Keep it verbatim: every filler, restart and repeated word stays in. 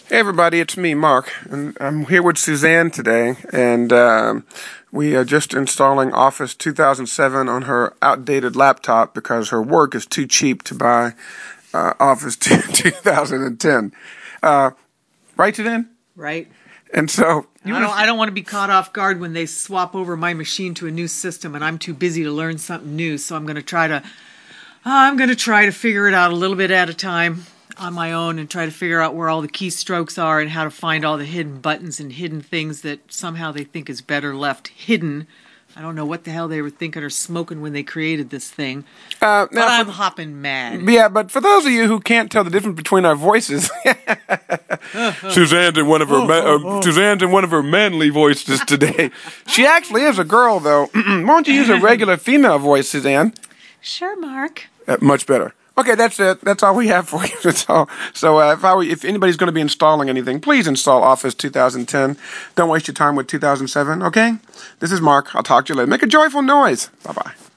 Hey everybody, it's me, Mark, and I'm here with Suzanne today, and um, we are just installing Office two thousand seven on her outdated laptop because her work is too cheap to buy uh, Office two thousand ten. Uh, right, Suzanne? Right. And so I don't, I don't want to be caught off guard when they swap over my machine to a new system, and I'm too busy to learn something new. So I'm going to try to, uh, I'm going to try to figure it out a little bit at a time on my own, and try to figure out where all the keystrokes are and how to find all the hidden buttons and hidden things that somehow they think is better left hidden. I don't know what the hell they were thinking or smoking when they created this thing. Uh, but I'm for, hopping mad. Yeah, but for those of you who can't tell the difference between our voices, Suzanne's in one of her ma- uh, Suzanne's in one of her manly voices today. She actually is a girl, though. Why don't you use a regular female voice, Suzanne? Sure, Mark. Uh, much better. Okay, that's it. That's all we have for you. That's all. So uh, if I were, if anybody's going to be installing anything, please install Office two thousand ten. Don't waste your time with two thousand seven, okay? This is Mark. I'll talk to you later. Make a joyful noise. Bye-bye.